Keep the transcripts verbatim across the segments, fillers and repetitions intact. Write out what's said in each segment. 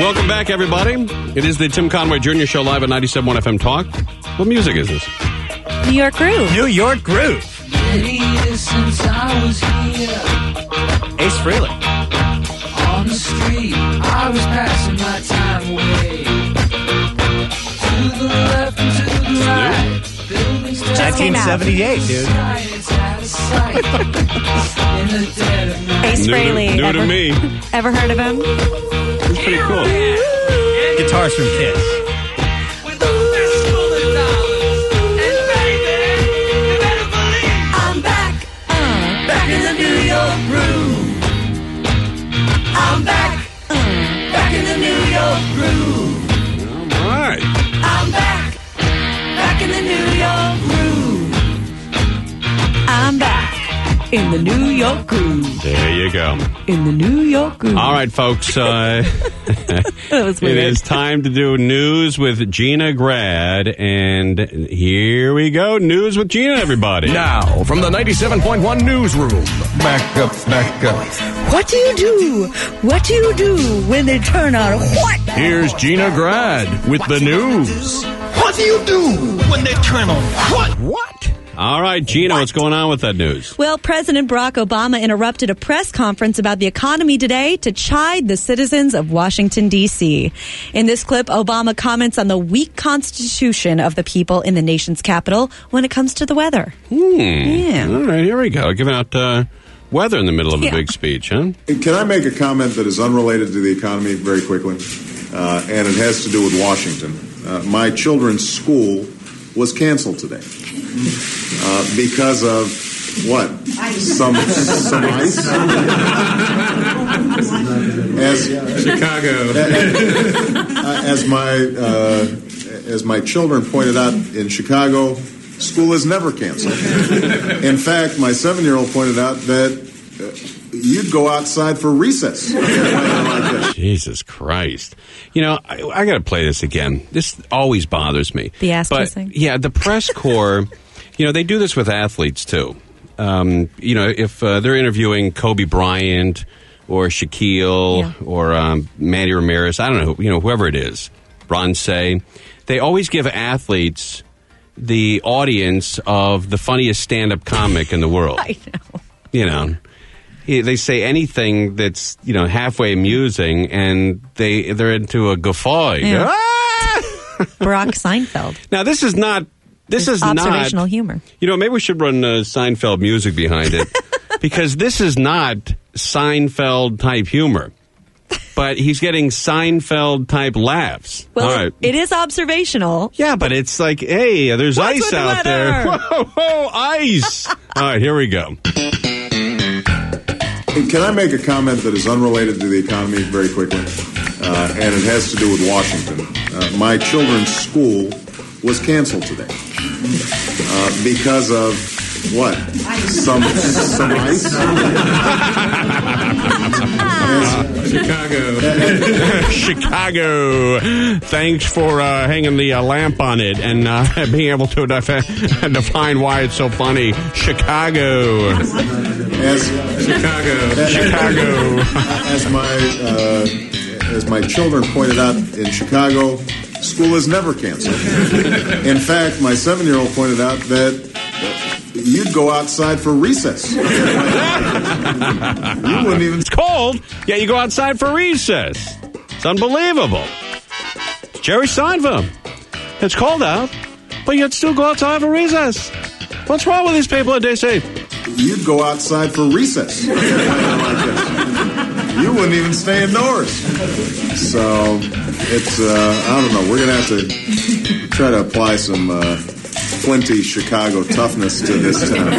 Welcome back, everybody. It is the Tim Conway Junior Show live at ninety-seven point one F M Talk. What music is this? New York Groove. New York Groove. Since I was here Ace Frehley. on the street, I was passing my time away. To the left and to the right, buildings came out. nineteen seventy-eight, dude. science out of sight. In the dead of night. Ace New to- Frehley. new to ever, me. Ever heard of him? It's pretty cool. Guitars from Kiss. With a fistful of dollars, and baby, you better believe I'm back, back in the New York groove. I'm back, back in the New York groove. All right. I'm back, back in the New York groove. I'm back in the New York Groove. There you go. In the New York Groove. All right, folks. Uh, That was it weird. is time to do news with Gina Grad. And here we go. News with Gina, everybody. Now, from the ninety-seven point one newsroom. Back up, back up. What do you do? What do you do when they turn on what? Here's Gina Grad with the news. What do you do when they turn on what? What? All right, Gina, what's going on with that news? Well, President Barack Obama interrupted a press conference about the economy today to chide the citizens of Washington, D C. In this clip, Obama comments on the weak constitution of the people in the nation's capital when it comes to the weather. Hmm. Yeah. All right, here we go. Giving out uh, weather in the middle of Yeah. a big speech, huh? Can I make a comment that is unrelated to the economy very quickly? Uh, and it has to do with Washington. Uh, my children's school was canceled today uh, because of what? Some some ice. As Chicago. as my uh, as my children pointed out in Chicago, school is never canceled. In fact, my seven-year-old pointed out that uh, you'd go outside for recess. Jesus Christ. You know, I, I got to play this again. This always bothers me. The ass But, kissing? yeah, the press corps, you know, they do this with athletes, too. Um, you know, if uh, they're interviewing Kobe Bryant or Shaquille Yeah. or um, Manny Ramirez, I don't know, you know, whoever it is, Bronce, they always give athletes the audience of the funniest stand-up comic in the world. I know. You know, they say anything that's, you know, halfway amusing, and they they're into a guffaw. Yeah. Ah! Barack Seinfeld. Now, this is not. This It's is not observational humor. You know, maybe we should run uh, Seinfeld music behind it because this is not Seinfeld type humor. But he's getting Seinfeld type laughs. Well, All right. it is observational. Yeah, but it's like, hey, there's What's ice with the out there. weather? Whoa, whoa, ice. All right, here we go. Can I make a comment that is unrelated to the economy very quickly? Uh, and it has to do with Washington. Uh, my children's school was canceled today uh, because of what? Some some ice. Chicago. Chicago. Thanks for uh, hanging the uh, lamp on it and uh, being able to def- define why it's so funny. Chicago. As Chicago. Chicago. As my uh, as my children pointed out in Chicago, school is never canceled. In fact, my seven-year-old pointed out that you'd go outside for recess. You wouldn't even. It's cold. Yeah, you go outside for recess. It's unbelievable. It's Jerry Seinfeld. It's cold out, but you'd still go outside for recess. What's wrong with these people at D C? You'd go outside for recess. You wouldn't even stay indoors. So it's uh, I don't know. We're gonna have to try to apply some uh, Flinty Chicago toughness to this town.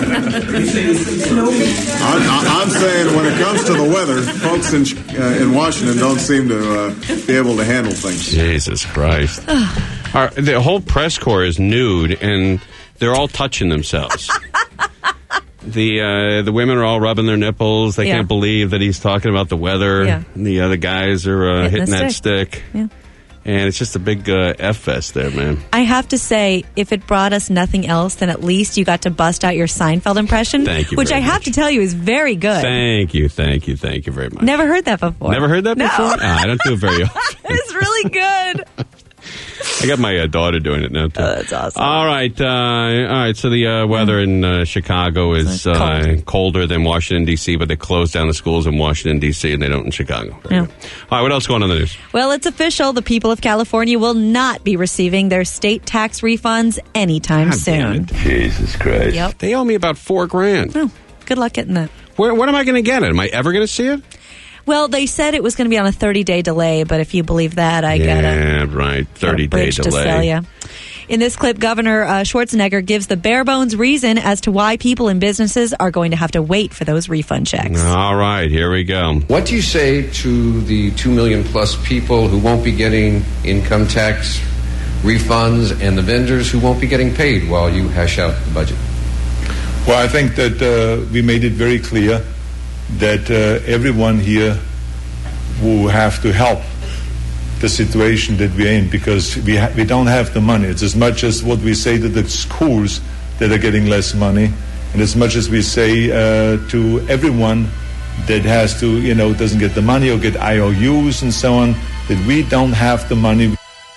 I'm, I'm saying when it comes to the weather, folks in uh, in Washington don't seem to uh, be able to handle things. Jesus Christ. Our, the whole press corps is nude, and they're all touching themselves. The uh, the women are all rubbing their nipples. They Yeah. can't believe that he's talking about the weather. Yeah. And the other guys are uh, Hitting hitting the that stick. stick. Yeah. And it's just a big uh, F fest there, man. I have to say, if it brought us nothing else, then at least you got to bust out your Seinfeld impression. Thank you Which very I have much. to tell you is very good. Thank you, thank you, thank you very much. Never heard that before. Never heard that No. before? Oh, I don't do it very often. It's really good. I got my uh, daughter doing it now, too. Oh, that's awesome. All right. Uh, all right. So the uh, weather in uh, Chicago is It's uh, cold. colder than Washington, D C, but they close down the schools in Washington, D C, and they don't in Chicago. Very Yeah. good. All right. What else going on in the news? Well, it's official. The people of California will not be receiving their state tax refunds anytime God damn soon. it. Jesus Christ. Yep. They owe me about four grand. Oh, good luck getting that. Where, when am I going to get it? Am I ever going to see it? Well, they said it was going to be on a thirty-day delay, but if you believe that, I got a Yeah, right. thirty-day bridge to sell delay. ya. In this clip, Governor uh, Schwarzenegger gives the bare bones reason as to why people and businesses are going to have to wait for those refund checks. All right. Here we go. What do you say to the two million plus people who won't be getting income tax refunds and the vendors who won't be getting paid while you hash out the budget? Well, I think that uh, we made it very clear that uh, everyone here will have to help the situation that we're in because we ha- we don't have the money. It's as much as what we say to the schools that are getting less money, and as much as we say uh, to everyone that has to, you know, doesn't get the money or get I O Us and so on, that we don't have the money.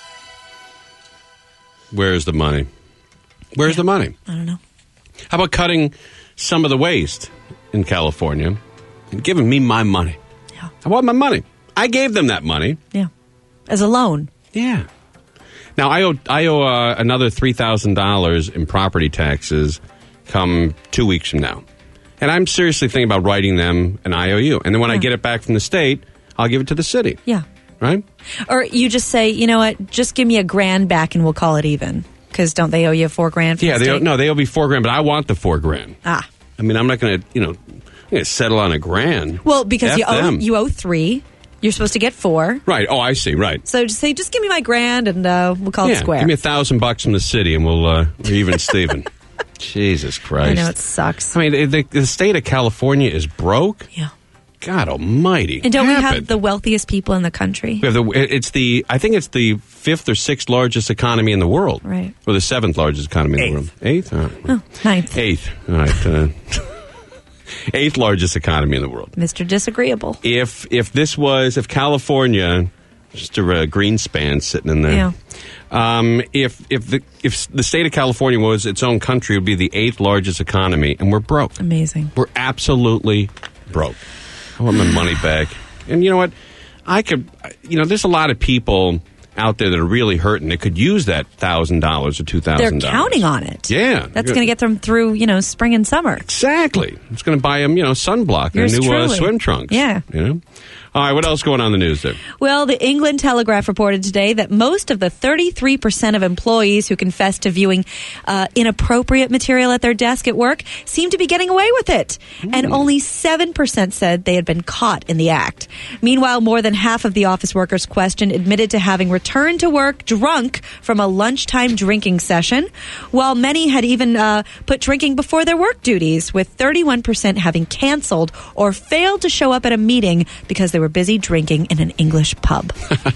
Where's the money? Where's the money? I don't know. How about cutting some of the waste in California and giving me my money? Yeah. I want my money. I gave them that money. Yeah. As a loan. Yeah. Now, I owe, I owe uh, another three thousand dollars in property taxes come two weeks from now. And I'm seriously thinking about writing them an I O U. And then when I Yeah. get it back from the state, I'll give it to the city. Yeah. Right? Or you just say, you know what, just give me a grand back and we'll call it even. Because don't they owe you four grand from Yeah, the they owe, state? no, they owe me four grand, but I want the four grand. Ah. I mean, I'm not going to, you know, I'm going to settle on a grand. Well, because F you owe, them. you owe three. You're supposed to get four. Right. Oh, I see. Right. So just say, just give me my grand and uh, we'll call yeah, it square. give me a thousand bucks from the city and we'll, uh, we're even Steven. Jesus Christ. I know, it sucks. I mean, the, the, the state of California is broke. Yeah. God almighty. And don't we Happened. have the wealthiest people in the country? We have the, it's the, I think it's the fifth or sixth largest economy in the world. Right. Or the seventh largest economy in the world. Eighth? Oh, Oh, ninth. Eighth. All right. Uh, eighth largest economy in the world. Mister Disagreeable. If if this was, if California, just a uh, Greenspan sitting in there. Yeah. Um, if if the if the state of California was its own country, it would be the eighth largest economy, and we're broke. Amazing. We're absolutely broke. I want my money back. And you know what? I could, you know, there's a lot of people out there that are really hurting that could use that one thousand dollars or two thousand dollars. They're counting on it. Yeah. That's going to get them through, you know, spring and summer. Exactly. It's going to buy them, you know, sunblock Yours and new uh, truly. swim trunks. Yeah. You know? All right, what else going on in the news there? Well, the England Telegraph reported today that most of the thirty-three percent of employees who confessed to viewing uh, inappropriate material at their desk at work seem to be getting away with it. And only seven percent said they had been caught in the act. Meanwhile, more than half of the office workers questioned admitted to having returned to work drunk from a lunchtime drinking session, while many had even uh, put drinking before their work duties, with thirty-one percent having canceled or failed to show up at a meeting because they were busy drinking in an English pub.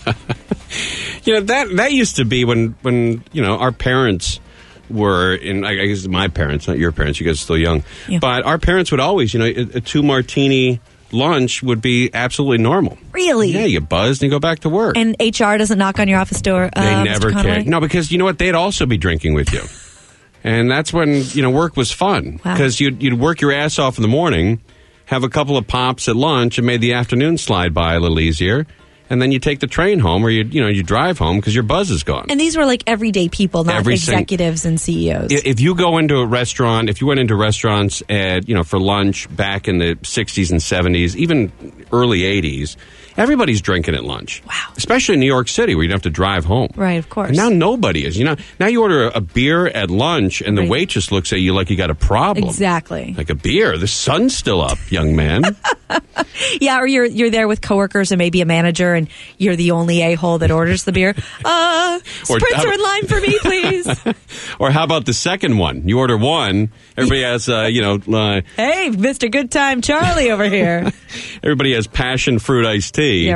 You know, that that used to be when, when you know, our parents were in, I guess my parents, not your parents, you guys are still young, Yeah. but our parents would always, you know, a, a two-martini lunch would be absolutely normal. Really? Yeah, you buzzed and you go back to work. And H R doesn't knock on your office door. Uh, They Mister never Conway? cared. No, because you know what? They'd also be drinking with you. And that's when, you know, work was fun. Wow. Because you'd, you'd work your ass off in the morning, have a couple of pops at lunch, and made the afternoon slide by a little easier. And then you take the train home, or you you know you drive home because your buzz is gone. And these were like everyday people, not Every sing- executives and C E Os. I- If you go into a restaurant, if you went into restaurants at you know for lunch back in the sixties and seventies, even early eighties, everybody's drinking at lunch. Wow. Especially in New York City, where you don't have to drive home. Right, of course. And now nobody is. You know, now you order a beer at lunch, and the Right. waitress looks at you like you got a problem. Exactly. Like a beer. The sun's still up, young man. Yeah, or you're you're there with coworkers and maybe a manager, and you're the only a hole that orders the beer. Uh, Or- spritzer in line for me, please. Or how about the second one? You order one. Everybody has, uh, you know, uh, Hey, Mister Good Time Charlie over here. everybody has passion fruit iced tea. Yeah, right.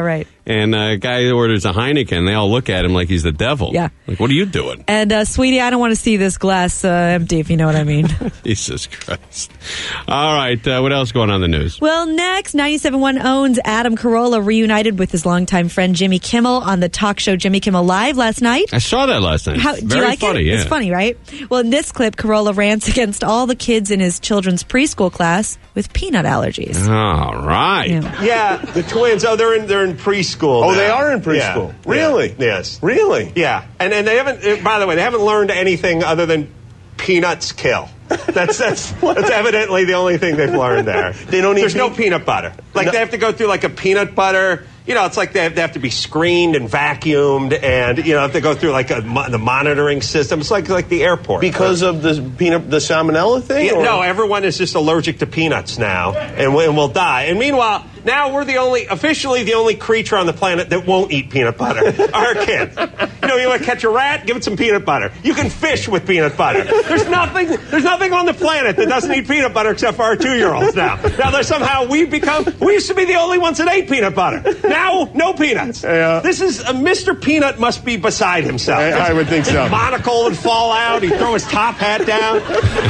And a guy orders a Heineken. They all look at him like he's the devil. Yeah. Like, what are you doing? And, uh, sweetie, I don't want to see this glass uh, empty, if you know what I mean. Jesus Christ. All right. Uh, what else going on in the news? Well, next, ninety-seven point one owns Adam Carolla reunited with his longtime friend Jimmy Kimmel on the talk show Jimmy Kimmel Live last night. I saw that last night. How, Very do you like funny, it? yeah. It's funny, right? Well, in this clip, Carolla rants against all the kids in his children's preschool class with peanut allergies. All right. Yeah. Yeah, the twins. Oh, they're in they're in preschool. Oh, now. they are in preschool. Yeah. Really? Yeah. Yes. Really? Yeah, and and they haven't. By the way, they haven't learned anything other than peanuts kill. That's that's that's evidently the only thing they've learned there. They don't eat There's no pe- peanut butter. Like No. they have to go through like a peanut butter. You know, it's like they have, they have to be screened and vacuumed, and you know, have to go through like a, the monitoring system. It's like like the airport Because of the peanut, the salmonella thing? Yeah, or- no, everyone is just allergic to peanuts now, and, we, and will die. And meanwhile, now we're the only, officially the only creature on the planet that won't eat peanut butter. Our kids. You know, you want to catch a rat? Give it some peanut butter. You can fish with peanut butter. There's nothing. There's nothing on the planet that doesn't eat peanut butter except for our two-year-olds now. Now, there's somehow we've become. We used to be the only ones that ate peanut butter. Now, no peanuts. Yeah. This is uh, Mister Peanut must be beside himself. I- I would think His so. monocle would fall out. He'd throw his top hat down.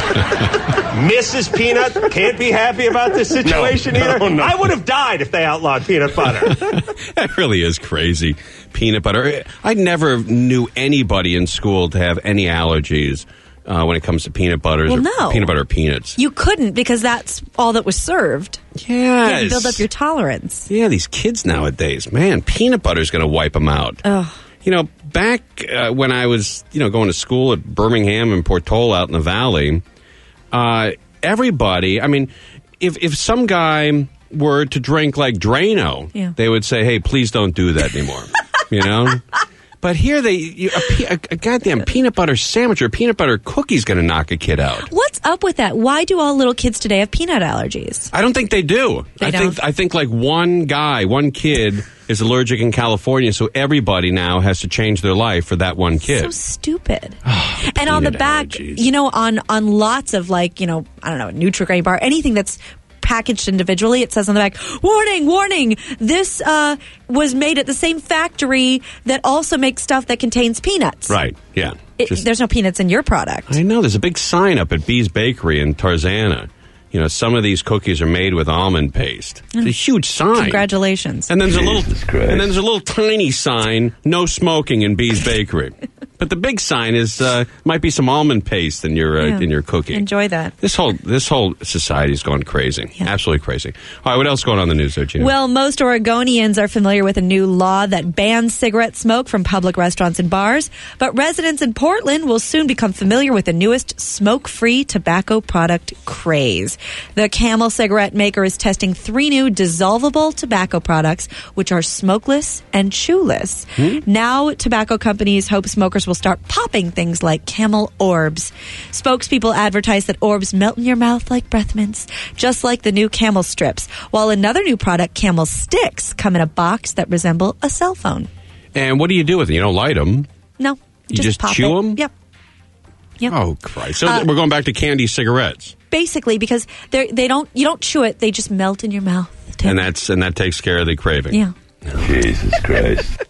Missus Peanut can't be happy about this situation No, either. no, no. I would have died if they outlawed peanut butter. That really is crazy. Peanut butter. I never knew anybody in school to have any allergies uh, when it comes to peanut butters Well, or no. peanut butter or peanuts. You couldn't because that's all that was served. You had to Yes. build up your tolerance. Yeah, these kids nowadays, man, peanut butter's going to wipe them out. Ugh. You know, back uh, when I was, you know, going to school at Birmingham and Portola out in the valley, uh, everybody, I mean, if if some guy were to drink like Drano, Yeah. they would say, hey, please don't do that anymore, you know? But here, they you, a, pe- a, a goddamn peanut butter sandwich or a peanut butter cookie's going to knock a kid out. What's up with that? Why do all little kids today have peanut allergies? I don't think they do. They I think don't? I think like one guy, one kid is allergic in California, so everybody now has to change their life for that one kid. So stupid. And on the peanut back, allergies. you know, on on lots of like, you know, I don't know, Nutri-Grain bar, anything that's packaged individually, it says on the back, warning, warning, this uh, was made at the same factory that also makes stuff that contains peanuts. Right, yeah. It, Just- there's no peanuts in your product. I know, there's a big sign up at Bee's Bakery in Tarzana. You know, some of these cookies are made with almond paste. It's a huge sign. Congratulations. And then there's a little Jesus Christ. and then there's a little tiny sign, no smoking in Bee's Bakery. But the big sign is uh, might be some almond paste in your uh, Yeah. in your cookie. Enjoy that. This whole this whole society's gone crazy. Yeah. Absolutely crazy. All right, what else going on in the news there, Gina? Well, most Oregonians are familiar with a new law that bans cigarette smoke from public restaurants and bars, but residents in Portland will soon become familiar with the newest smoke-free tobacco product craze. The Camel cigarette maker is testing three new dissolvable tobacco products, which are smokeless and chewless. Now, tobacco companies hope smokers will start popping things like Camel Orbs. Spokespeople advertise that Orbs melt in your mouth like breath mints, just like the new Camel strips, while another new product, Camel Sticks, come in a box that resemble a cell phone. and what do you do with them? You don't light them. No, You just pop chew it. 'em? Yep. Yep. Oh, Christ. So Uh, we're going back to candy cigarettes. Basically, because they they don't you don't chew it; they just melt in your mouth. And that's and that takes care of the craving. Yeah. Jesus Christ.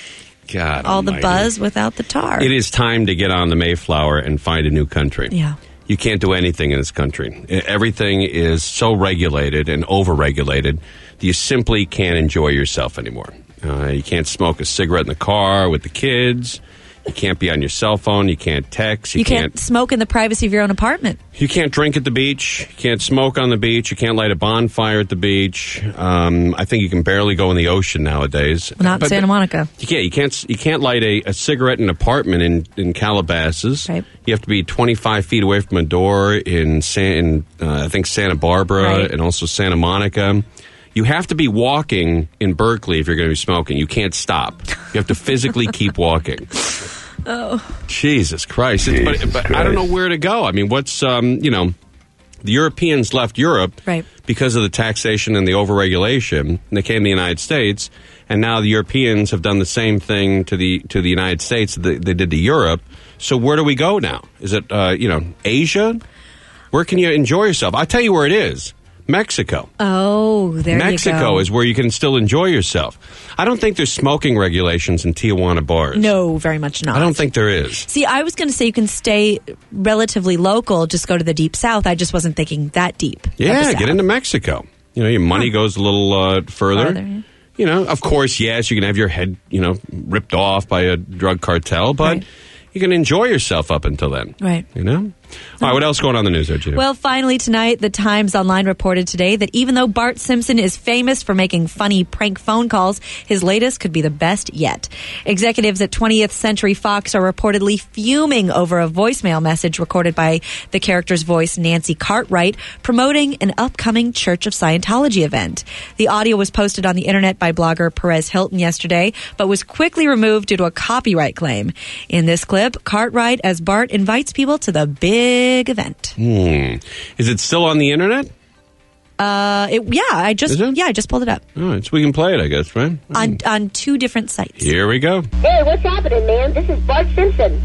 God All the almighty. buzz without the tar. It is time to get on the Mayflower and find a new country. Yeah. You can't do anything in this country. E- Everything is so regulated and overregulated that you simply can't enjoy yourself anymore. Uh, you can't smoke a cigarette in the car with the kids. You can't be on your cell phone. You can't text. You, You can't smoke in the privacy of your own apartment. You can't drink at the beach. You can't smoke on the beach. You can't light a bonfire at the beach. Um, I think you can barely go in the ocean nowadays. Not in But- Santa Monica. You can't. You can't. You can't light a, a cigarette in an apartment in, in Calabasas. Right. You have to be twenty-five feet away from a door in San. In, uh, I think Santa Barbara Right. and also Santa Monica. You have to be walking in Berkeley if you're going to be smoking. You can't stop. You have to physically keep walking. Oh. Jesus Christ. It's- but, Jesus but I don't know Christ. where to go. I mean, what's, um, you know, the Europeans left Europe Right. because of the taxation and the overregulation, and they came to the United States, and now the Europeans have done the same thing to the to the United States that they, they did to Europe. So where do we go now? Is it, uh, you know, Asia? Where can you enjoy yourself? I'll tell you where it is. Mexico. Oh, there Mexico you go. is where you can still enjoy yourself. I don't think there's smoking regulations in Tijuana bars. No, very much not. I don't think there is. See, I was going to say you can stay relatively local, just go to the deep south. I just wasn't thinking that deep. of the Yeah, south. get into Mexico. You know, your money goes a little uh, further. Farther, yeah. You know, of course, yes, you can have your head, you know, ripped off by a drug cartel, but Right. you can enjoy yourself up until then. Right. You know? All right, what else going on in the news there, Gina? Well, finally tonight, the Times Online reported today that even though Bart Simpson is famous for making funny prank phone calls, his latest could be the best yet. Executives at twentieth Century Fox are reportedly fuming over a voicemail message recorded by the character's voice, Nancy Cartwright, promoting an upcoming Church of Scientology event. The audio was posted on the internet by blogger Perez Hilton yesterday, but was quickly removed due to a copyright claim. In this clip, Cartwright as Bart invites people to the big event. Hmm. Is it still on the internet? Uh, it, yeah, I just yeah, I just pulled it up All right, so we can play it, I guess, right? on on two different sites. Here we go. Hey, what's happening, man? This is Bart Simpson.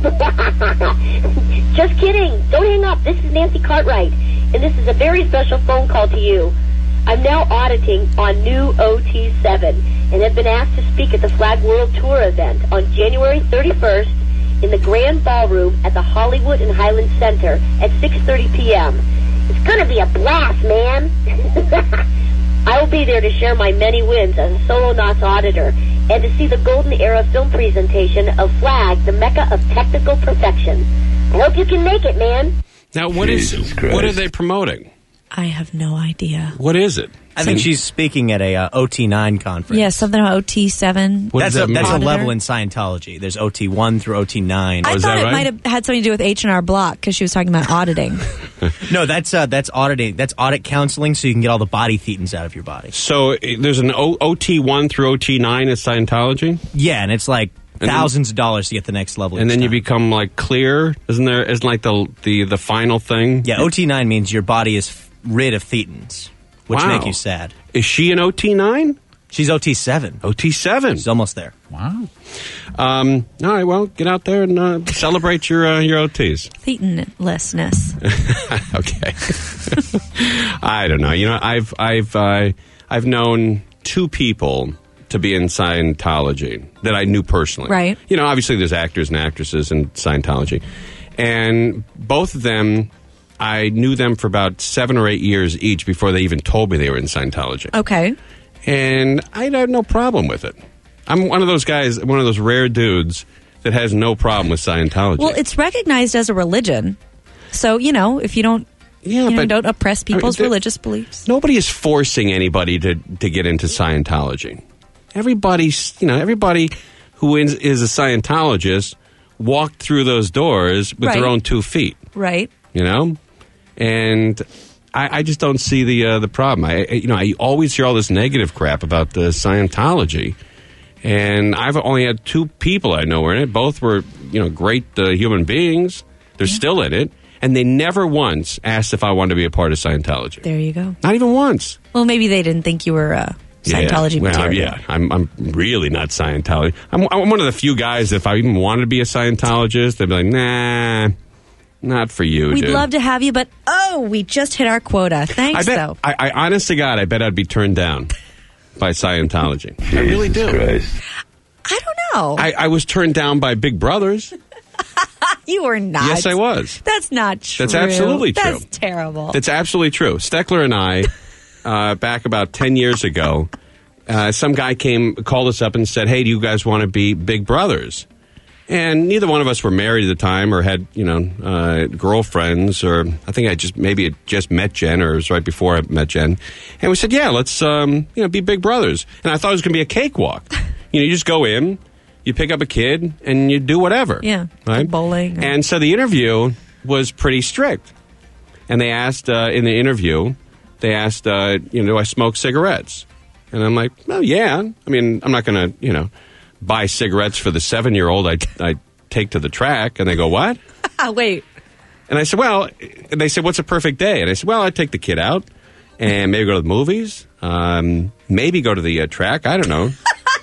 Just kidding. Don't hang up. This is Nancy Cartwright, and this is a very special phone call to you. I'm now auditing on new O T seven, and have been asked to speak at the Flag World Tour event on January thirty-first in the Grand Ballroom at the Hollywood and Highland Center at six thirty p.m. It's going to be a blast, man. I will be there to share my many wins as a solo N O S auditor and to see the Golden Era film presentation of Flag, the Mecca of technical perfection. I hope you can make it, man. Now, what is what are they promoting? I have no idea. What is it? I think she's speaking at a uh, O T nine conference. Yeah, something about O T seven. What that's does a, that that's a mean? level in Scientology. There's O T one through O T nine. I thought it might have had something to do with H and R Block because she was talking about auditing. No, that's uh, that's auditing. That's audit counseling, so you can get all the body thetans out of your body. So uh, there's an o- OT1 through O T nine at Scientology? Yeah, and it's like And thousands of dollars to get the next level. And each then you time. become like clear? Isn't there, isn't like the, the, the final thing? Yeah, O T nine means your body is f- rid of thetans, which Wow. make you sad. Is she an O T nine? She's O T seven. O T seven. She's almost there. Wow. Um, all right, well, get out there and uh, celebrate your uh, your O Ts. Thetanlessness. Okay. I don't know. You know, I've I've uh, I've known two people to be in Scientology that I knew personally. Right. You know, obviously there's actors and actresses in Scientology, and both of them, I knew them for about seven or eight years each before they even told me they were in Scientology. Okay. And I had no problem with it. I'm one of those guys, one of those rare dudes that has no problem with Scientology. Well, it's recognized as a religion, so you know if you don't, yeah, you know, but don't oppress people's I mean, religious beliefs. Nobody is forcing anybody to, to get into Scientology. Everybody's, you know, everybody who is, is a Scientologist walked through those doors with their Right. own two feet. Right. You know, and I, I just don't see the uh, the problem. I, I- you know, I always hear all this negative crap about the Scientology, and I've only had two people I know were in it. Both were, you know, great uh, human beings. They're still in it, and they never once asked if I wanted to be a part of Scientology. There you go. Not even once. Well, maybe they didn't think you were uh, Scientology yeah. Well, material. yeah, I'm, I'm really not Scientology. I'm, I'm one of the few guys, if I even wanted to be a Scientologist, they'd be like, nah, not for you, We'd dude. love to have you, but oh, we just hit our quota. Thanks, I bet, though. I, I, honest to God, I bet I'd be turned down by Scientology. I really do. I don't know. I, I was turned down by Big Brothers. You were not. Yes, I was. That's not true. That's absolutely true. That's terrible. That's absolutely true. Steckler and I, uh, back about ten years ago, uh, some guy came, called us up and said, hey, do you guys want to be Big Brothers? And neither one of us were married at the time or had, you know, uh, girlfriends, or I think I just maybe had just met Jen, or it was right before I met Jen. And we said, yeah, let's, um, you know, be Big Brothers. And I thought it was going to be a cakewalk. You know, you just go in, you pick up a kid, and you do whatever. Yeah. Right? Bowling. or- And so the interview was pretty strict. And they asked, uh, in the interview, they asked, uh, you know, do I smoke cigarettes? And I'm like, well, yeah. I mean, I'm not going to, you know, buy cigarettes for the seven-year-old I, I take to the track. And they go, what? Wait. And I said, well, and they said, what's a perfect day? And I said, well, I'd take the kid out and maybe go to the movies, um, maybe go to the uh, track, I don't know,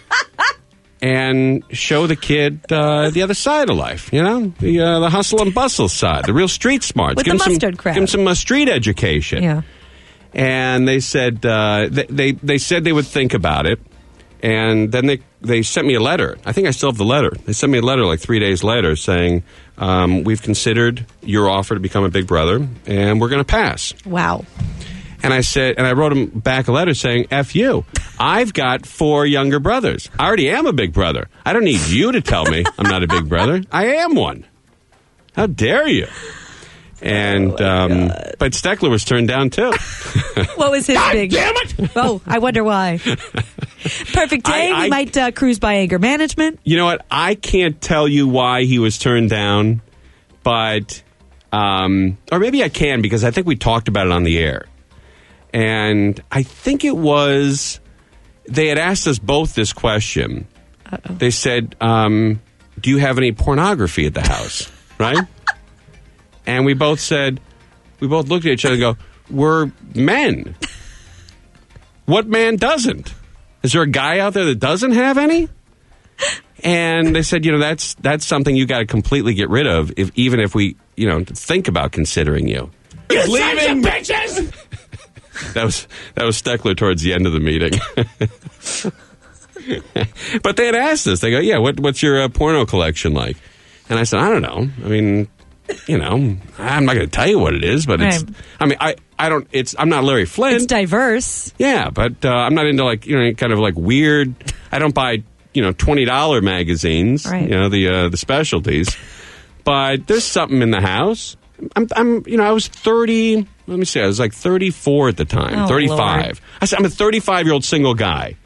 and show the kid uh, the other side of life, you know, the uh, the hustle and bustle side, the real street smarts. With give the him mustard some, crowd. Give him some uh, street education. Yeah. And they said uh, they, they they said they would think about it, and then they they sent me a letter. I think I still have the letter. They sent me a letter like three days later saying um, we've considered your offer to become a big brother, and we're going to pass. Wow. And I said, and I wrote him back a letter saying, F you. I've got four younger brothers. I already am a big brother. I don't need you to tell me I'm not a big brother. I am one. How dare you? And oh um, but Steckler was turned down too. What was his God big? Damn it! Oh, I wonder why. Perfect day. I, I, we might uh, cruise by anger management. You know what? I can't tell you why he was turned down, but um, or maybe I can because I think we talked about it on the air. And I think it was, they had asked us both this question. Uh-oh. They said, um, do you have any pornography at the house? Right? And we both said, we both looked at each other and go, we're men. What man doesn't? Is there a guy out there that doesn't have any? And they said, you know, that's that's something you got to completely get rid of, if even if we, you know, think about considering you. You leaving bitches! That was that was Steckler towards the end of the meeting. But they had asked us. They go, yeah, what, what's your uh, porno collection like? And I said, I don't know. I mean, you know, I'm not going to tell you what it is, but it's, right. I mean, I, I don't, it's, I'm not Larry Flint. It's diverse. Yeah, but uh, I'm not into like, you know, kind of like weird, I don't buy, you know, twenty dollars magazines, right. you know, the uh, the specialties. But there's something in the house. I'm, I'm, you know, I was thirty. Let me see. I was like thirty-four at the time. Oh, thirty-five. Lord. I said, I'm a thirty-five-year-old single guy.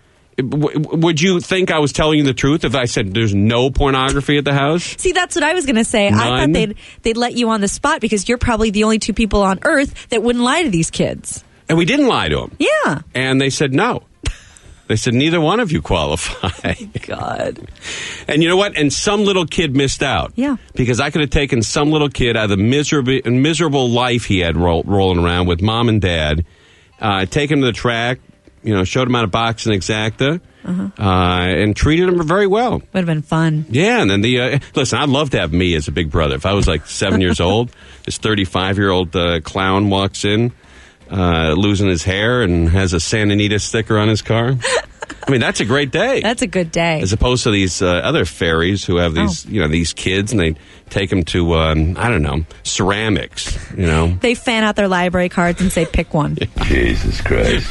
W- would you think I was telling you the truth if I said there's no pornography at the house? See, that's what I was going to say. None? I thought they'd they'd let you on the spot because you're probably the only two people on Earth that wouldn't lie to these kids. And we didn't lie to them. Yeah. And they said no. They said, neither one of you qualify. God. And you know what? And some little kid missed out. Yeah. Because I could have taken some little kid out of the miserable, miserable life he had roll, rolling around with mom and dad, uh, take him to the track, you know, showed him how to box and exacta, uh-huh. uh, and treated him very well. Would have been fun. Yeah, and then the, uh, listen, I'd love to have me as a big brother. If I was like seven years old, this thirty-five-year-old uh, clown walks in, Uh, losing his hair and has a Santa Anita sticker on his car. I mean, that's a great day. That's a good day. As opposed to these uh, other fairies who have these, oh. you know, these kids and they take them to, um, I don't know, ceramics, you know. They fan out their library cards and say, pick one. Jesus Christ.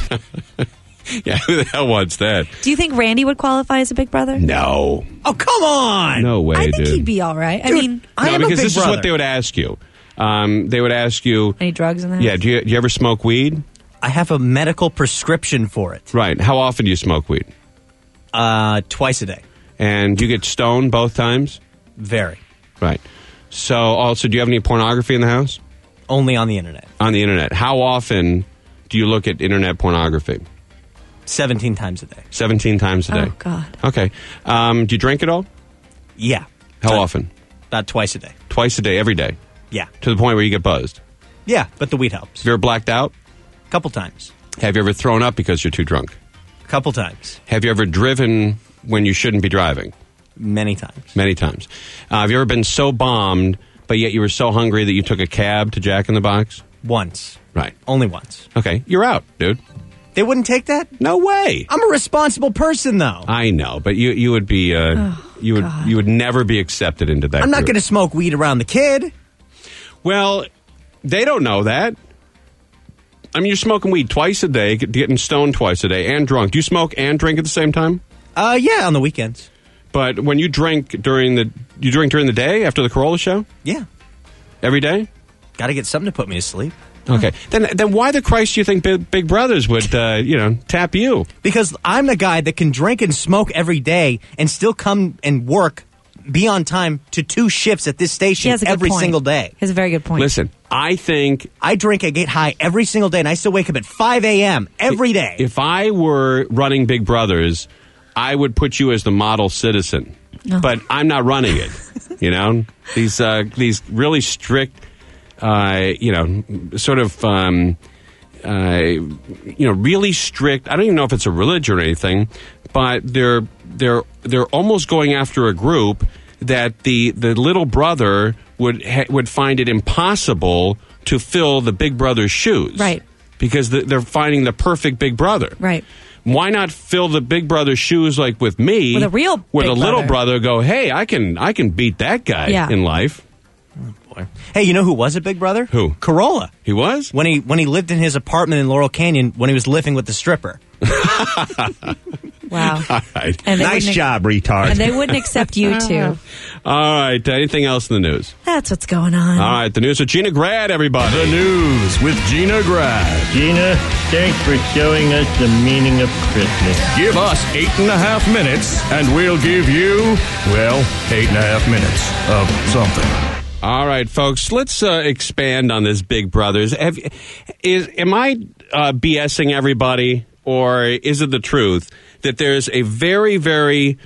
Yeah, who the hell wants that? Do you think Randy would qualify as a big brother? No. Oh, come on. No way, I think dude. he'd be all right. I Dude, mean, I no, am a because big this brother. is what they would ask you. Um, they would ask you, any drugs in there? yeah, do you, do you ever smoke weed? I have a medical prescription for it. Right. How often do you smoke weed? Uh, twice a day. And do you get stoned both times? Very. Right. So, also, do you have any pornography in the house? Only on the internet. On the internet. How often do you look at internet pornography? seventeen times a day. seventeen times a day. Oh, God. Okay. Um, do you drink at all? Yeah. How So- often? About twice a day. Twice a day, every day? Yeah. To the point where you get buzzed? Yeah, but the weed helps. Have you ever blacked out? A couple times. Have you ever thrown up because you're too drunk? A couple times. Have you ever driven when you shouldn't be driving? Many times. Many times. Uh, have you ever been so bombed, but yet you were so hungry that you took a cab to Jack in the Box? Once. Right. Only once. Okay. You're out, dude. They wouldn't take that? No way. I'm a responsible person, though. I know, but you you would be uh, Oh, you would God. you would never be accepted into that. I'm not group. going to smoke weed around the kid. Well, they don't know that. I mean, you're smoking weed twice a day, get- getting stoned twice a day, and drunk. Do you smoke and drink at the same time? Uh, yeah, on the weekends. But when you drink during the you drink during the day after the Corolla show Yeah. every day? Got to get something to put me to sleep. Okay, then then why the Christ do you think Big, big Brothers would uh, you know tap you? Because I'm the guy that can drink and smoke every day and still come and work, be on time to two shifts at this He station has a good every point. single day. He has a very good point. Listen, I think I drink and get high every single day, and I still wake up at five a.m. every day. if I were running Big Brothers, I would put you as the model citizen. No. But I'm not running it. You know, these uh, these really strict, uh, you know, sort of, um, uh, you know, really strict. I don't even know if it's a religion or anything, but they're they're they're almost going after a group that the the little brother would ha- would find it impossible to fill the Big Brother's shoes, Right. because the, they're finding the perfect big brother. Right. Why not fill the big brother's shoes like with me? With a real With big a little brother. brother go, hey, I can I can beat that guy Yeah. in life. Hey, you know who was a big brother? Who? Corolla. He was? When he when he lived in his apartment in Laurel Canyon when he was living with the stripper. Wow. All right. And they Nice wouldn't- job, retard. And they wouldn't accept you two. All right. Uh, anything else in the news? That's what's going on. All right. The news with Gina Grad, everybody. The news with Gina Grad. Gina, thanks for showing us the meaning of Christmas. Give us eight and a half minutes, and we'll give you, well, eight and a half minutes of something. All right, folks, let's uh, expand on this Big Brothers. Have, is, am I uh, BSing everybody, or is it the truth that there's a very, very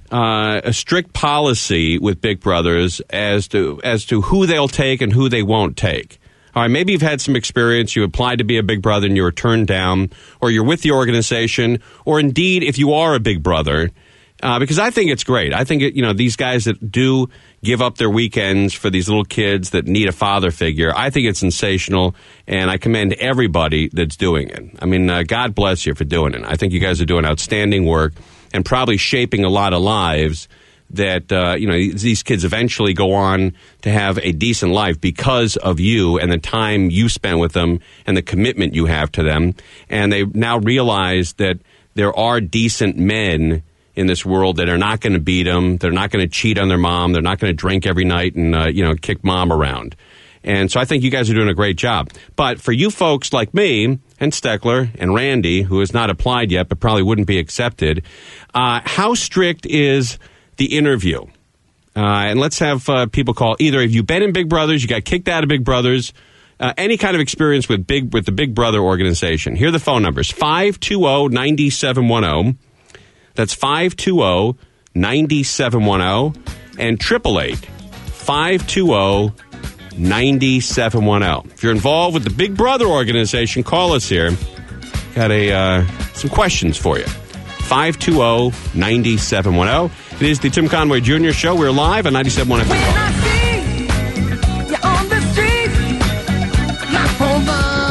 uh, a strict policy with Big Brothers as to as to who they'll take and who they won't take? All right, maybe you've had some experience, you applied to be a Big Brother and you were turned down, or you're with the organization, or indeed, if you are a Big Brother, Uh, because I think it's great. I think, it, you know, these guys that do give up their weekends for these little kids that need a father figure, I think it's sensational, and I commend everybody that's doing it. I mean, uh, God bless you for doing it. I think you guys are doing outstanding work and probably shaping a lot of lives that, uh, you know, these kids eventually go on to have a decent life because of you and the time you spent with them and the commitment you have to them. And they now realize that there are decent men in this world that are not going to beat them. They're not going to cheat on their mom. They're not going to drink every night and, uh, you know, kick mom around. And so I think you guys are doing a great job. But for you folks like me and Steckler and Randy, who has not applied yet but probably wouldn't be accepted, uh, how strict is the interview? Uh, and let's have uh, people call. Either have you been in Big Brothers, you got kicked out of Big Brothers, uh, any kind of experience with big with the Big Brother organization. Here are the phone numbers: five two zero, nine seven one zero. That's five two zero, nine seven one zero and triple eight, five two zero, nine seven one zero. If you're involved with the Big Brother organization, call us here. Got a uh, some questions for you. five two zero, nine seven one zero. It is the Tim Conway Junior Show. We're live on ninety-seven point one F M. You're on the street, my whole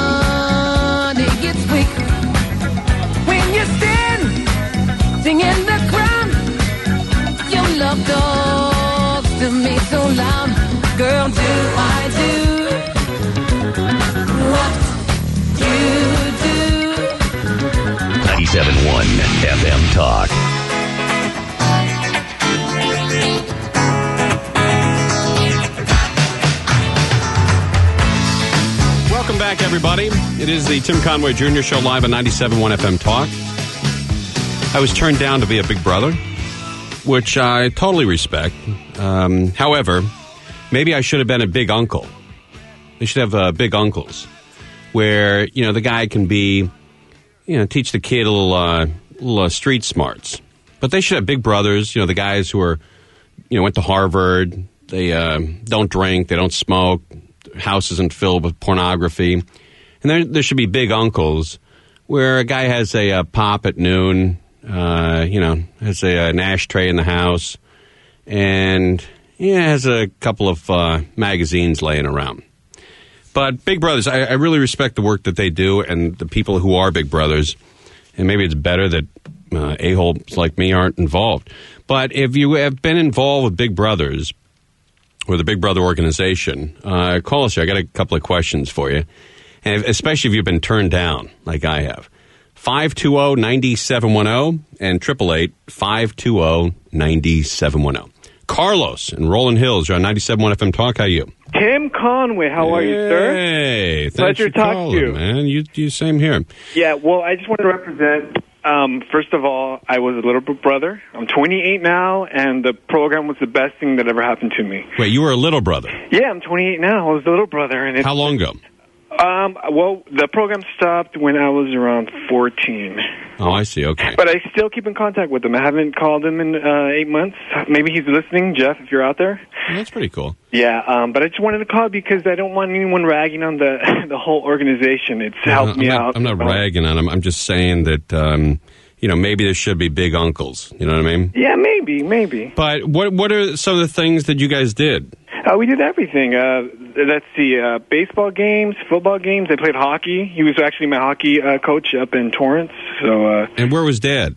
body gets weak. When you stand, sing in the crowd, your love talks to me so loud. Girl, do I do what you do? ninety-seven point one F M Talk. Welcome back, everybody. It is the Tim Conway Junior Show live on ninety-seven point one F M Talk. I was turned down to be a Big Brother, which I totally respect. Um, however, maybe I should have been a Big Uncle. They should have uh, Big Uncles, where, you know, the guy can be, you know, teach the kid a little, uh, little uh, street smarts. But they should have Big Brothers, you know, the guys who are, you know, went to Harvard, they uh, don't drink, they don't smoke, their house isn't filled with pornography. And there, there should be Big Uncles, where a guy has a, a pop at noon, uh, you know, has a, an ashtray in the house, and yeah, has a couple of uh, magazines laying around. But Big Brothers, I, I really respect the work that they do and the people who are Big Brothers. And maybe it's better that uh, a-holes like me aren't involved. But if you have been involved with Big Brothers or the Big Brother organization, uh, call us here. I got a couple of questions for you. And especially if you've been turned down, like I have. five two zero, nine seven one zero and triple eight, five two zero, nine seven one zero. Carlos in Rolling Hills, you're on ninety-seven point one F M Talk. How are you? Tim Conway, how are you, sir? Hey, thanks Pleasure for to talk calling, to you. man. You, you same here. Yeah, well, I just want to represent, um, first of all, I was a little brother. I'm twenty-eight now, and the program was the best thing that ever happened to me. Wait, you were a little brother. Yeah, I'm twenty-eight now. I was a little brother. And How long ago? Um, well, the program stopped when I was around fourteen. Oh, I see. Okay. But I still keep in contact with him. I haven't called him in uh, eight months. Maybe he's listening, Jeff, if you're out there. Well, that's pretty cool. Yeah, um, but I just wanted to call because I don't want anyone ragging on the the whole organization. It's No, helped I'm me not, out. I'm not ragging on them. I'm just saying that, um, you know, maybe there should be Big Uncles. You know what I mean? Yeah, maybe, maybe. But what what are some of the things that you guys did? Uh, we did everything. Uh, let's see, uh, baseball games, football games. I played hockey. He was actually my hockey uh, coach up in Torrance. So. Uh, and where was Dad?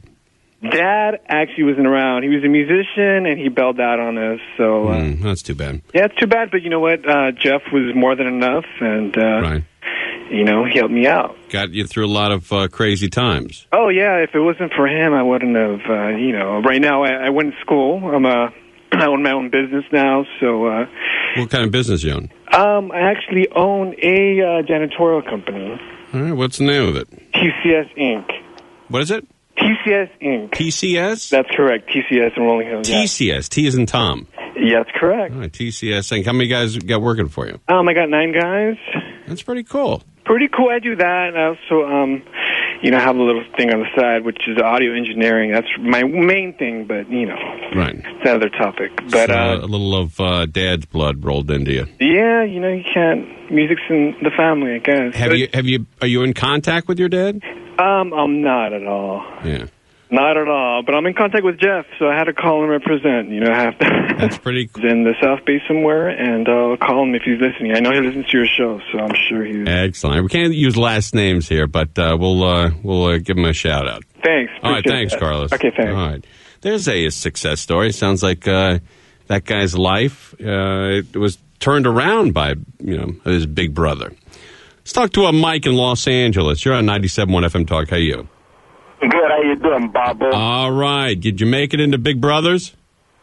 Dad actually wasn't around. He was a musician, and he bailed out on us. So uh, mm, that's too bad. Yeah, it's too bad. But you know what? Uh, Jeff was more than enough, and uh, right. you know, he helped me out. Got you through a lot of uh, crazy times. Oh yeah, if it wasn't for him, I wouldn't have. Uh, you know, right now I, I went to school. I'm a I own my own business now. So uh, what kind of business you own? Um, I actually own a uh, janitorial company. All right, what's the name of it? T C S Incorporated. What is it? T C S Incorporated. T C S? That's correct. T C S in Rolling Hills. T C S. T as in Tom. Yeah, that's correct. All right, T C S Incorporated. How many guys got working for you? Um, I got nine guys. That's pretty cool. Pretty cool. I do that. And I also, um, you know, have a little thing on the side, which is audio engineering. That's my main thing, but, you know. Right. It's another topic. But so, uh, a little of uh, Dad's blood rolled into you. Yeah, you know, you can't. Music's in the family, I guess. Have but, you? Have you? Are you in contact with your dad? Um, I'm not at all. Yeah. Not at all, but I'm in contact with Jeff, so I had to call and represent. You know, I have to. That's pretty cool. In the South Bay somewhere, and I'll call him if he's listening. I know he listens to your show, so I'm sure he's. Excellent. We can't use last names here, but uh, we'll uh, we'll uh, give him a shout out. Thanks. All right, thanks, that. Carlos. Okay, thanks. All right, there's a success story. Sounds like uh, that guy's life uh, it was turned around by you know his big brother. Let's talk to a Mike in Los Angeles. You're on ninety-seven point one F M Talk. How are you? Good. How you doing, Bobo? All right. Did you make it into Big Brothers?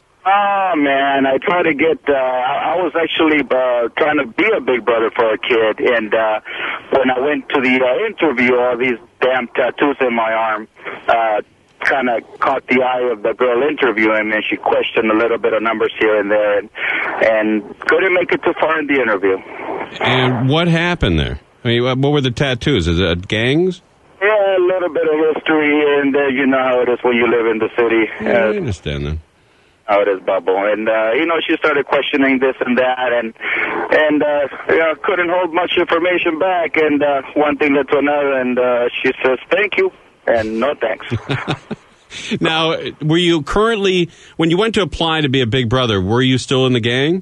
Oh, man. I tried to get, uh, I, I was actually uh, trying to be a Big Brother for a kid. And uh, when I went to the uh, interview, all these damn tattoos in my arm uh, kind of caught the eye of the girl interviewing, and she questioned a little bit of numbers here and there, and, and couldn't make it too far in the interview. And what happened there? I mean, what were the tattoos? Is it gangs? Yeah, a little bit of history, and uh, you know how it is when you live in the city. Yeah, uh, I understand that. How it is, Bubble. And, uh, you know, she started questioning this and that, and, and uh, you know, couldn't hold much information back, and uh, one thing led to another, and uh, she says, thank you, and no thanks. Now, were you currently, when you went to apply to be a Big Brother, were you still in the gang?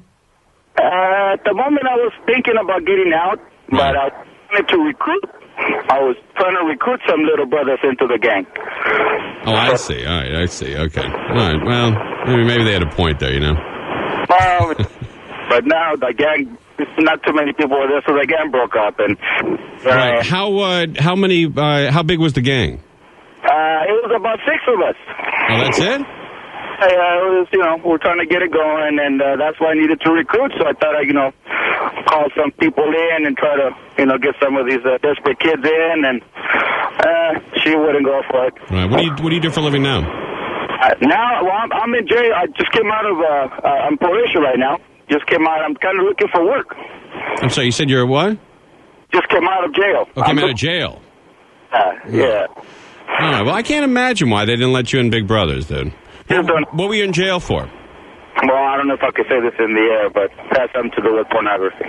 Uh, at the moment, I was thinking about getting out, but I wanted to recruit. I was trying to recruit some little brothers into the gang. Oh, I see. All right, I see. Okay. All right. Well, maybe, maybe they had a point there, you know. Well, but now the gang, not too many people were there, so the gang broke up. And uh, right. How uh, how many? Uh, how big was the gang? Uh, it was about six of us. Oh, that's it? Yeah, it was, you know, we're trying to get it going, and uh, that's why I needed to recruit. So I thought I'd, you know, call some people in and try to, you know, get some of these uh, desperate kids in, and uh, she wouldn't go for it. Right. What do you What do you do for a living now? Uh, now, well, I'm, I'm in jail. I just came out of, uh, uh, I'm probation right now. Just came out. I'm kind of looking for work. I'm sorry. You said you're what? Just came out of jail. Oh, came I'm out of jail. Uh, yeah. All right. Well, I can't imagine why they didn't let you in Big Brothers, then. What, what were you in jail for? Well, I don't know if I could say this in the air, but it has something to do with pornography.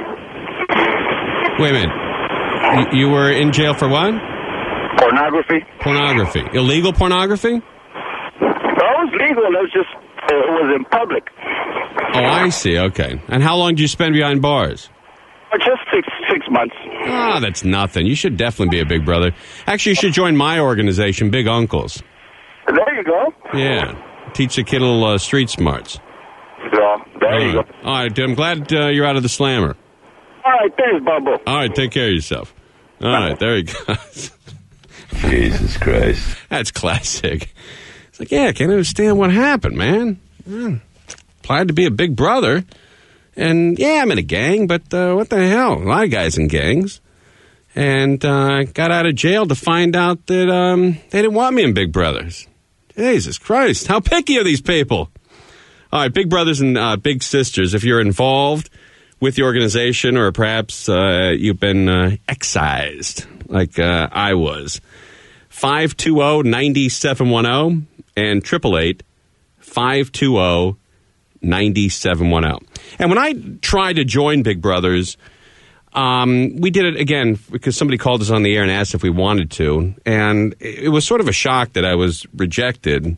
Wait a minute. You, you were in jail for what? Pornography. Pornography. Illegal pornography? Well, it was legal. It was just, it was in public. Oh, I see. Okay. And how long did you spend behind bars? Just six six months. Ah, that's nothing. You should definitely be a Big Brother. Actually, you should join my organization, Big Uncles. There you go. Yeah. Teach the kid a little uh, street smarts. Yeah, there All you right. go. All right, dude, I'm glad uh, you're out of the slammer. All right, thanks, Bubba. All right, take care of yourself. All Bye. Right, there he goes. Jesus Christ. That's classic. It's like, yeah, I can't understand what happened, man. Mm. Applied to be a Big Brother. And, yeah, I'm in a gang, but uh, what the hell? A lot of guys in gangs. And uh, got out of jail to find out that um, they didn't want me in Big Brothers. Jesus Christ, how picky are these people? All right, Big Brothers and uh, Big Sisters, if you're involved with the organization or perhaps uh, you've been uh, excised like uh, I was, five two zero, nine seven one zero and eight eight eight, five two zero, nine seven one zero. And when I tried to join Big Brothers, um, we did it again because somebody called us on the air and asked if we wanted to. And it was sort of a shock that I was rejected,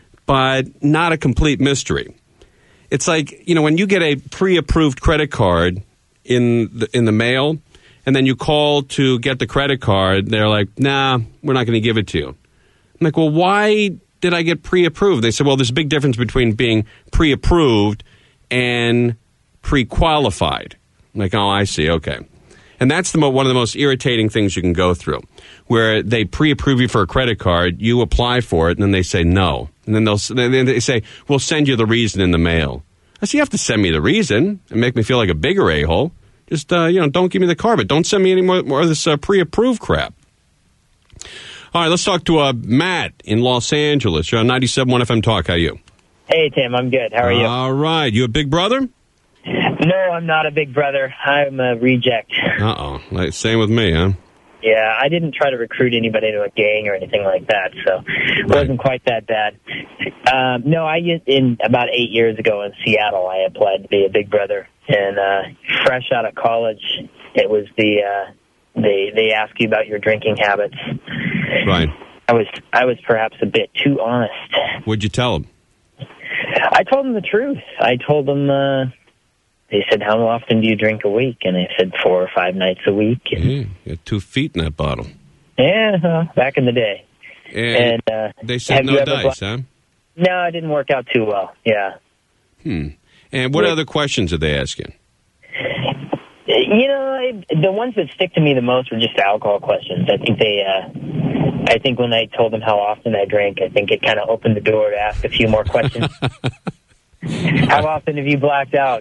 but not a complete mystery. It's like, you know, when you get a pre-approved credit card in the, in the mail, and then you call to get the credit card. They're like, nah, we're not going to give it to you. I'm like, well, why did I get pre-approved? They said, well, there's a big difference between being pre-approved and pre-qualified. I'm like, oh, I see, okay. And that's the mo- one of the most irritating things you can go through, where they pre-approve you for a credit card, you apply for it, and then they say no. And then they'll then they say, we'll send you the reason in the mail. I say, you have to send me the reason and make me feel like a bigger a-hole. Just, uh, you know, don't give me the card, but don't send me any more, more of this uh, pre-approved crap. All right, let's talk to uh, Matt in Los Angeles. You're on ninety-seven point one F M Talk. How are you? Hey, Tim. I'm good. How are you? All right. You a big brother? No, I'm not a big brother. I'm a reject. Uh-oh. Like, same with me, huh? Yeah, I didn't try to recruit anybody to a gang or anything like that, so it wasn't quite that bad. Um, no, I in about eight years ago in Seattle, I applied to be a big brother, and uh, fresh out of college, it was the uh, they they ask you about your drinking habits. Right. I was I was perhaps a bit too honest. What'd you tell them? I told them the truth. I told them. Uh, They said, how often do you drink a week? And I said, four or five nights a week. And yeah, you got two feet in that bottle. Yeah, uh, back in the day. And, and uh, they said no dice, huh? No, it didn't work out too well, yeah. Hmm. And what yeah. other questions did they ask you? You know, I, the ones that stick to me the most were just alcohol questions. I think they, uh, I think when I told them how often I drank, I think it kind of opened the door to ask a few more questions. How often have you blacked out?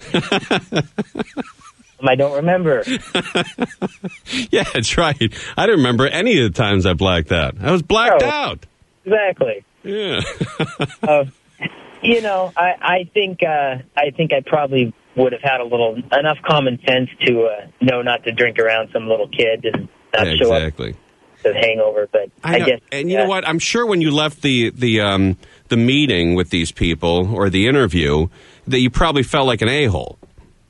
I don't remember. Yeah, that's right. I don't remember any of the times I blacked out. I was blacked oh, out. Exactly. Yeah. uh, you know, I, I think uh, I think I probably would have had a little enough common sense to uh, know not to drink around some little kid and not yeah, show exactly. up the hangover. But I, I guess, and you uh, know what? I'm sure when you left the the um, the meeting with these people or the interview, that you probably felt like an a-hole.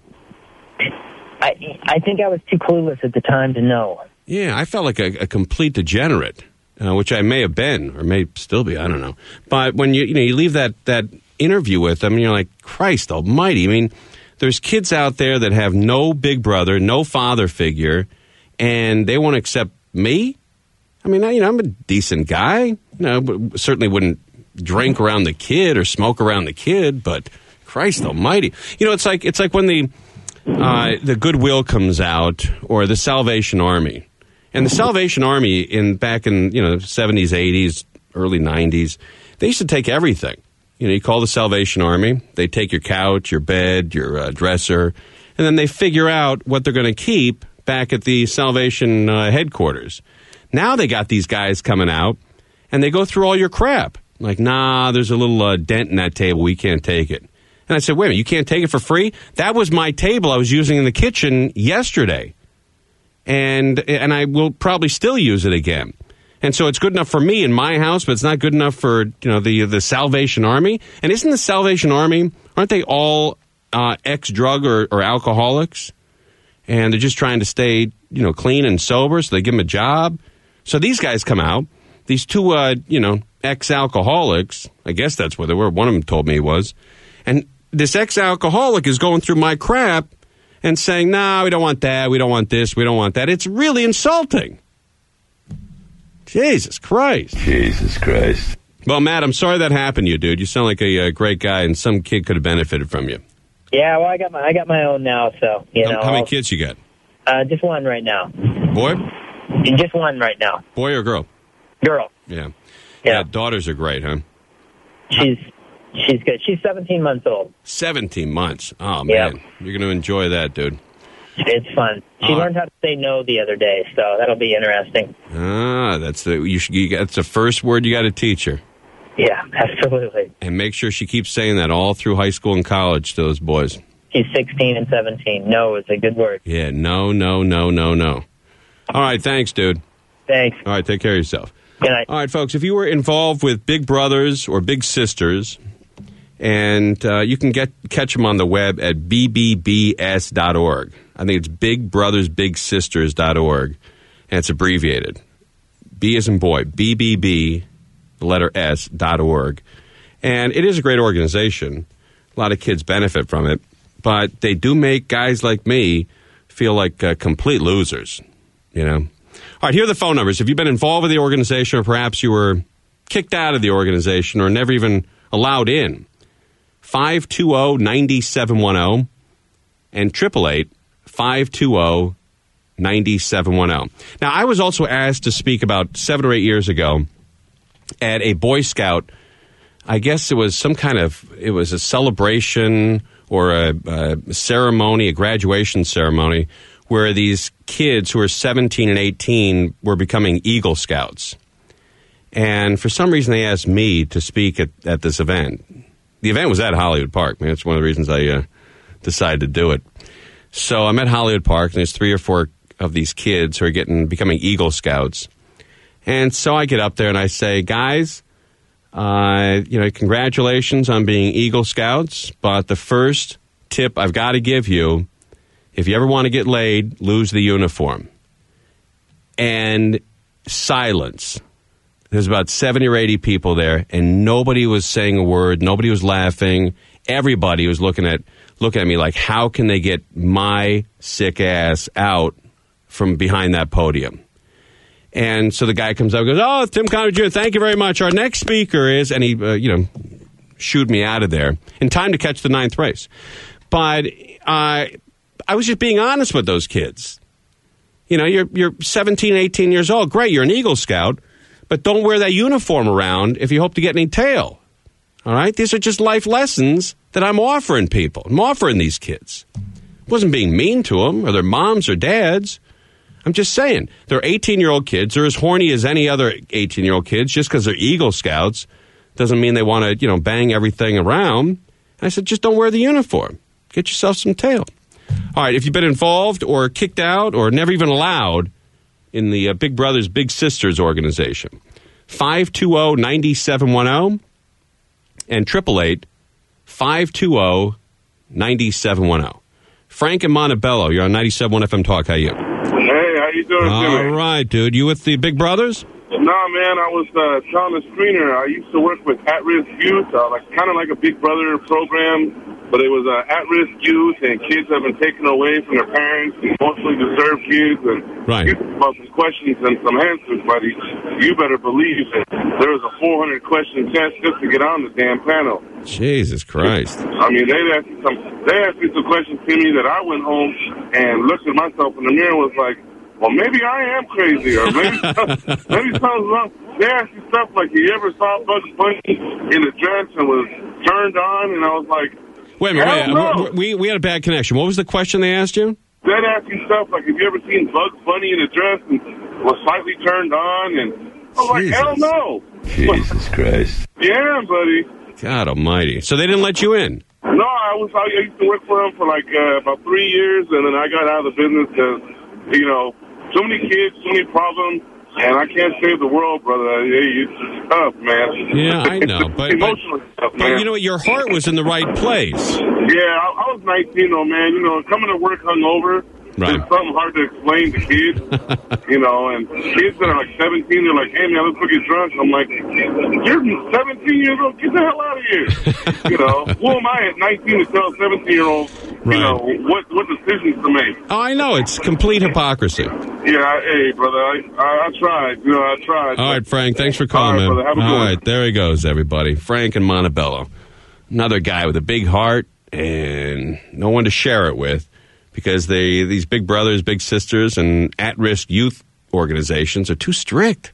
I I think I was too clueless at the time to know. Yeah, I felt like a, a complete degenerate, uh, which I may have been or may still be. I don't know. But when you you know you leave that that interview with them, and you're like, Christ Almighty! I mean, there's kids out there that have no big brother, no father figure, and they won't accept me. I mean, I, you know, I'm a decent guy. You know, but certainly wouldn't drink around the kid or smoke around the kid, but Christ Almighty! You know, it's like it's like when the uh, the Goodwill comes out or the Salvation Army, and the Salvation Army in back in you know seventies, eighties, early nineties, they used to take everything. You know, you call the Salvation Army, they take your couch, your bed, your uh, dresser, and then they figure out what they're going to keep back at the Salvation uh, headquarters. Now they got these guys coming out, and they go through all your crap. Like, nah, there's a little uh, dent in that table. We can't take it. And I said, wait a minute, you can't take it for free? That was my table I was using in the kitchen yesterday. And and I will probably still use it again. And so it's good enough for me in my house, but it's not good enough for, you know, the the Salvation Army. And isn't the Salvation Army, aren't they all uh, ex-drug or, or alcoholics? And they're just trying to stay, you know, clean and sober, so they give them a job. So these guys come out, these two, uh, you know, ex-alcoholics, I guess that's what they were, one of them told me he was, and this ex-alcoholic is going through my crap and saying, no, nah, we don't want that, we don't want this, we don't want that. It's really insulting. Jesus Christ. Jesus Christ. Well, Matt, I'm sorry that happened to you, dude. You sound like a, a great guy, and some kid could have benefited from you. Yeah, well, I got my I got my own now, so, you how, know. How many I'll, kids you got? Uh, just one right now. Boy? Just one right now. Boy or girl? Girl. Yeah. Yeah. Yeah, daughters are great, huh? She's she's good. She's seventeen months old. seventeen months. Oh, man. Yeah. You're going to enjoy that, dude. It's fun. She uh, learned how to say no the other day, so that'll be interesting. Ah, that's the you should, you, that's the first word you got to teach her. Yeah, absolutely. And make sure she keeps saying that all through high school and college to those boys. She's sixteen and seventeen. No is a good word. Yeah, no, no, no, no, no. All right, thanks, dude. Thanks. All right, take care of yourself. Good night. All right, folks, if you were involved with Big Brothers or Big Sisters, and uh, you can get catch them on the web at b b b s dot org. I think it's big brothers big sisters dot org, and it's abbreviated. B as in boy, B B B, the letter S, dot org. And it is a great organization. A lot of kids benefit from it. But they do make guys like me feel like uh, complete losers, you know. All right, here are the phone numbers. If you've been involved with the organization or perhaps you were kicked out of the organization or never even allowed in, five two zero, nine seven one zero and eight eight eight, five two zero, nine seven one zero. Now, I was also asked to speak about seven or eight years ago at a Boy Scout. I guess it was some kind of, it was a celebration or a, a ceremony, a graduation ceremony, where these kids who were seventeen and eighteen were becoming Eagle Scouts. And for some reason, they asked me to speak at, at this event. The event was at Hollywood Park. Man, it's one of the reasons I uh, decided to do it. So I'm at Hollywood Park, and there's three or four of these kids who are getting becoming Eagle Scouts. And so I get up there and I say, guys, uh, you know, congratulations on being Eagle Scouts, but the first tip I've got to give you, if you ever want to get laid, lose the uniform. And silence. There's about seventy or eighty people there, and nobody was saying a word. Nobody was laughing. Everybody was looking at looking at me like, how can they get my sick ass out from behind that podium? And so the guy comes up and goes, oh, Tim Conner Junior, thank you very much. Our next speaker is, and he, uh, you know, shooed me out of there in time to catch the ninth race. But uh, I was just being honest with those kids. You know, you're you're seventeen, eighteen years old. Great, you're an Eagle Scout. But don't wear that uniform around if you hope to get any tail. All right? These are just life lessons that I'm offering people. I'm offering these kids. I wasn't being mean to them or their moms or dads. I'm just saying. They're eighteen-year-old kids. They're as horny as any other eighteen-year-old kids. Just because they're Eagle Scouts doesn't mean they want to, you know, bang everything around. And I said, just don't wear the uniform. Get yourself some tail. All right, if you've been involved or kicked out or never even allowed in the uh, Big Brothers Big Sisters organization, five two zero, nine seven one zero and eight eight eight, five two zero, nine seven one zero. Frank in Montebello, you're on ninety-seven point one F M Talk. How you? Hey, how you doing? All Jimmy? right, dude. You with the Big Brothers? Nah, man, I was uh, telling the screener, I used to work with at-risk youth, uh, like kind of like a Big Brother program, but it was uh, at-risk youth, and kids have been taken away from their parents, and mostly deserved kids, and right. you about some questions and some answers, buddy. You better believe that there was a four hundred question test just to get on the damn panel. Jesus Christ. I mean, they asked me some, they asked me some questions to me that I went home and looked at myself in the mirror and was like, well, maybe I am crazy, or maybe maybe something's wrong. They asked you stuff like, you ever saw Bugs Bunny in a dress and was turned on? And I was like, wait a minute, wait, no. we, we had a bad connection. What was the question they asked you? They'd ask you stuff like, have you ever seen Bugs Bunny in a dress and was slightly turned on? And I was like, hell no. Jesus Christ. Yeah, buddy. God almighty. So they didn't let you in? No, I was. I used to work for them for like uh, about three years, and then I got out of the business because, you know, too many kids, too many problems, and I can't save the world, brother. It's tough, man. Yeah, I know. But, Emotionally but, tough, but man. you know what? Your heart was in the right place. Yeah, I, I was nineteen, though, man. You know, coming to work hungover, right. It's something hard to explain to kids. You know, and kids that are like seventeen, they're like, hey, man, let's go get drunk. I'm like, you're seventeen years old. Get the hell out of here. You know, who am I at nineteen to tell a seventeen-year-old, right. you know, what, what decisions to make? Oh, I know. It's complete hypocrisy. Yeah, hey, brother, I, I, I tried. You know, I tried. All right, Frank, thanks for calling, All right, man. brother, have a good All one. right, there he goes, everybody. Frank in Montebello. Another guy with a big heart and no one to share it with because they these Big Brothers, Big Sisters, and at-risk youth organizations are too strict.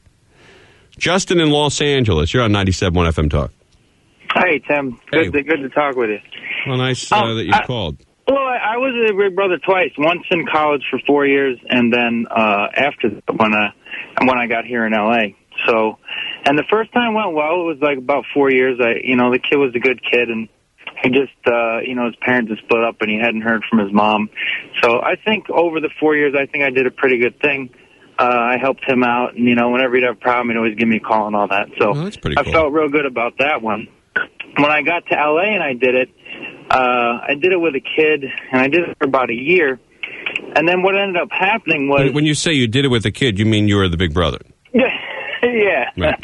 Justin in Los Angeles, you're on ninety-seven point one F M Talk. Hey, Tim. Good, Hey. To, good to talk with you. Well, nice uh, Um, that you I- called. Well, I, I was a Big Brother twice. Once in college for four years, and then uh, after that when I when I got here in L A. So, and the first time went well. It was like about four years. I, you know, the kid was a good kid, and he just, uh, you know, his parents had split up, and he hadn't heard from his mom. So, I think over the four years, I think I did a pretty good thing. Uh, I helped him out, and you know, whenever he'd have a problem, he'd always give me a call and all that. So, Oh, that's pretty I cool. felt real good about that one. When I got to L A and I did it. Uh, I did it with a kid, and I did it for about a year. And then what ended up happening was... When, when you say you did it with a kid, you mean you were the Big Brother. yeah. Right.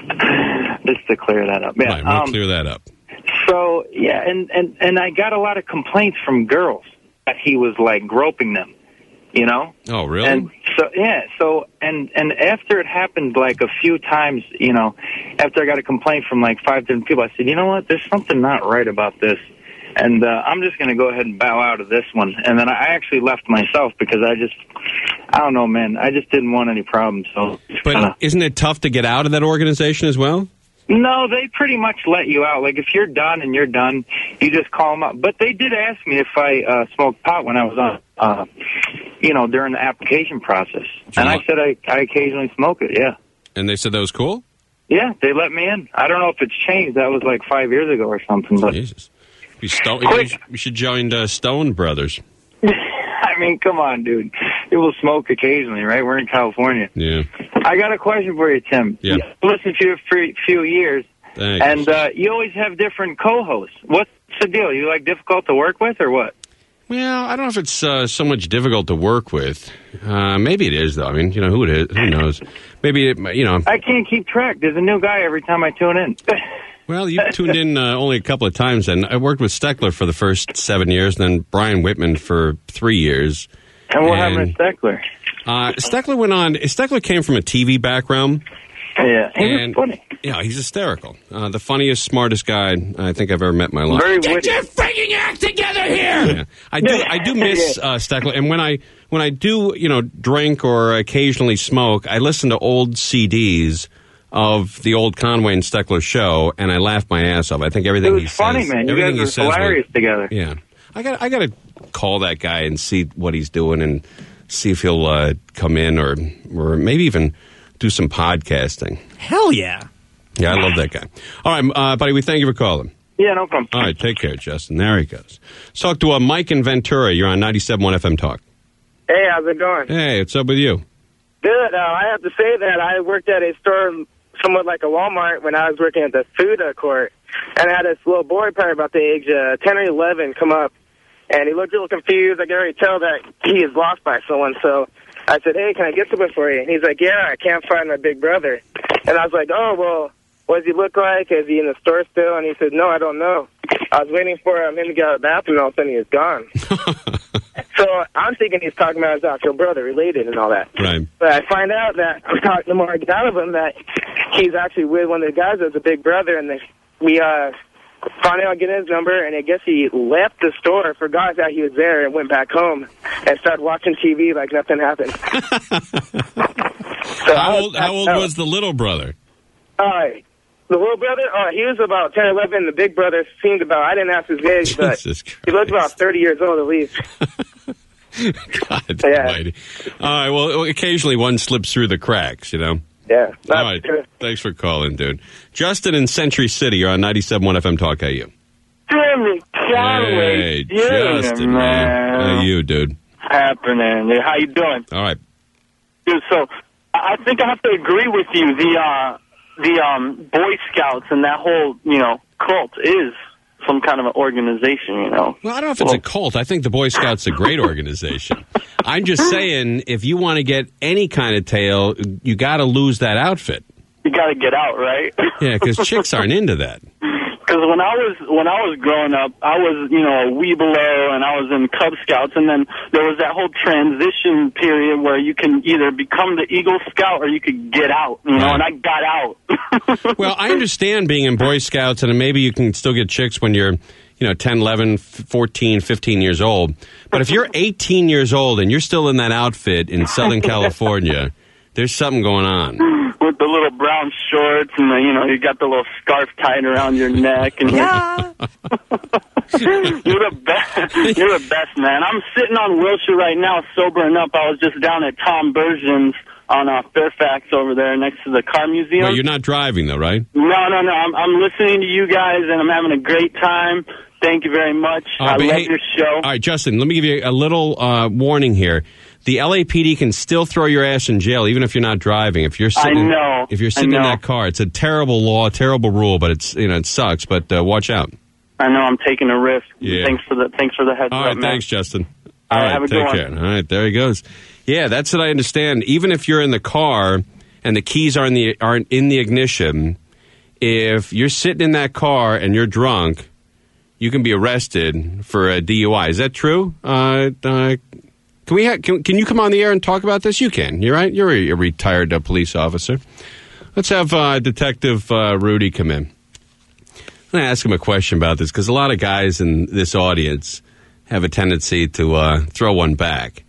Just to clear that up. Yeah. Right, we'll Um, clear that up. So, yeah, and, and, and I got a lot of complaints from girls that he was, like, groping them. you know? Oh, really? And so, yeah, so, and, and after it happened like a few times, you know, after I got a complaint from like five different people, I said, you know what, there's something not right about this. And uh, I'm just going to go ahead and bow out of this one. And then I actually left myself because I just, I don't know, man, I just didn't want any problems. So, But kinda, isn't it tough to get out of that organization as well? no, they pretty much let you out. Like, if you're done and you're done, you just call them up. But they did ask me if I uh, smoked pot when I was on, uh, you know, during the application process. And I said I, I occasionally smoke it, yeah. And they said that was cool? Yeah, they let me in. I don't know if it's changed. That was like five years ago or something. But Jesus. You, Stone, you, should, you should join uh, Stone Brothers. I mean, come on, dude. People smoke occasionally, right? We're in California. Yeah. I got a question for you, Tim. Yeah. I've listened to you for a few years, Thanks. and uh, you always have different co-hosts. What's the deal? You, like, difficult to work with or what? Well, I don't know if it's uh, so much difficult to work with. Uh, maybe it is, though. I mean, you know, who it is, who knows? Maybe, it, you know. I can't keep track. There's a new guy every time I tune in. Well, you tuned in uh, only a couple of times, and I worked with Steckler for the first seven years, and then Brian Whitman for three years. And what happened to Steckler? Uh, Steckler went on. Steckler came from a T V background. Yeah, he and, was funny. Yeah, he's hysterical. Uh, the funniest, smartest guy I think I've ever met in my life. Very Get witty. your freaking act together here! Yeah. I do. I do miss uh, Steckler, and when I when I do, you know, drink or occasionally smoke, I listen to old C Ds of the old Conway and Steckler show, and I laugh my ass off. I think everything It was he funny, says, man. You everything guys he were says hilarious was- together. Yeah, I got I got to call that guy and see what he's doing, and see if he'll uh, come in, or or maybe even do some podcasting. Hell yeah. Yeah, I love that guy. All right, uh, buddy, we thank you for calling. Yeah, no problem. All right, take care, Justin. There he goes. Let's talk to uh, Mike in Ventura. You're on ninety-seven point one F M Talk. Hey, how's it going? Hey, what's up with you? Good. Uh, I have to say that I worked at a store somewhat like a Walmart when I was working at the food uh, court, and I had this little boy, probably about the age uh, ten or eleven, come up, and he looked a little confused. I could already tell that he is lost by someone, so I said, hey, can I get something for you? And he's like, yeah, I can't find my big brother. And I was like, oh, well, what does he look like? Is he in the store still? And he said, no, I don't know. I was waiting for him to get out of the bathroom, and all of a sudden he was gone. So I'm thinking he's talking about his actual brother, related and all that. Right. But I find out that I'm talking the more I get out of him that he's actually with one of the guys that's a big brother, and they, we uh, finally out getting his number, and I guess he left the store, forgot that he was there, and went back home and started watching T V like nothing happened. So how I old, how old was the little brother? Uh, the little brother, uh, he was about ten or eleven. The big brother seemed about, I didn't ask his age, but Jesus he looked about thirty years old at least. God Yeah. almighty. All right, well, occasionally one slips through the cracks, you know? Yeah. All right, thanks for calling, dude. Justin in Century City, you're on ninety-seven point one F M Talk. How you? Jimmy Conway Hey, Junior, Justin, man. How you, dude? Happening. How you doing? All right. Dude, so I I think I have to agree with you. The uh, the um, Boy Scouts and that whole, you know, cult is some kind of an organization, you know. Well, I don't know if it's a cult. I think the Boy Scouts is a great organization. I'm just saying, if you want to get any kind of tail, you got to lose that outfit. You got to get out, right? Yeah, because chicks aren't into that. Because when I was when I was growing up, I was, you know, a Weebelo, and I was in Cub Scouts, and then there was that whole transition period where you can either become the Eagle Scout or you could get out, you know, and I got out. Well, I understand being in Boy Scouts, and maybe you can still get chicks when you're, you know, ten, eleven, fourteen, fifteen years old. But if you're eighteen years old and you're still in that outfit in Southern California, there's something going on. With the little brown shorts, and the, you know, you got the little scarf tied around your neck, and yeah. you're the best. You're the best, man. I'm sitting on Wilshire right now, sobering up. I was just down at Tom Bergen's on uh, Fairfax over there, next to the car museum. Well, you're not driving, though, right? No, no, no. I'm, I'm listening to you guys, and I'm having a great time. Thank you very much. Uh, I but love hey, your show. All right, Justin, let me give you a little uh, warning here. The L A P D can still throw your ass in jail, even if you're not driving. If you're sitting, I know. If you're I sitting in know. that car, it's a terrible law, terrible rule, but it's you know it sucks. But uh, watch out. I know I'm taking a risk. Yeah. Thanks for the thanks for the heads All up, right, man. thanks, Justin. All All right, right, have a take good one. care. All right, there he goes. Yeah, that's what I understand. Even if you're in the car and the keys are in the aren't in the ignition, if you're sitting in that car and you're drunk, you can be arrested for a D U I. Is that true, uh, uh, Can we? Ha- can, can you come on the air and talk about this? You can. You're right. You're a, a retired uh, police officer. Let's have uh, Detective uh, Rudy come in. I'm going to ask him a question about this because a lot of guys in this audience have a tendency to uh, throw one back.